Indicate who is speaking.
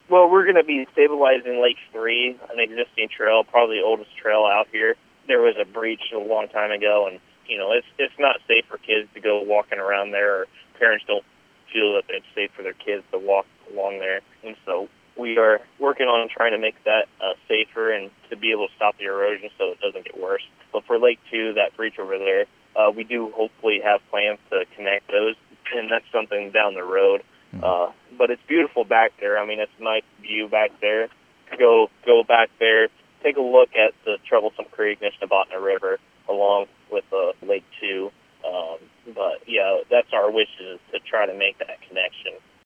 Speaker 1: Well, we're going to be stabilizing Lake 3, an existing trail, probably the oldest trail out here. There was a breach a long time ago, and it's not safe for kids to go walking around there, or parents don't feel that it's safe for their kids to walk along there. And so we are working on trying to make that safer and to be able to stop the erosion so it doesn't get worse. But for Lake 2, that breach over there, we do hopefully have plans to connect those, and that's something down the road. But it's beautiful back there. I mean, it's a nice view back there. Go back there, take a look at the Troublesome Creek, Nishnabotna River, along with Lake 2. But, yeah, that's our wish, is to try to make that connection